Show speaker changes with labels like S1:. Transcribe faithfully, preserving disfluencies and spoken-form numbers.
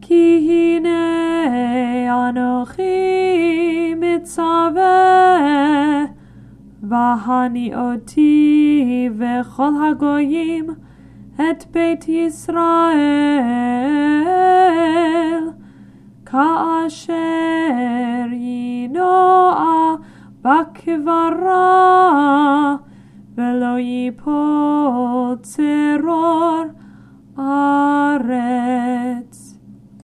S1: כי הנה אנוכי מצווה, והניאותי וכל הגויים את בית ישראל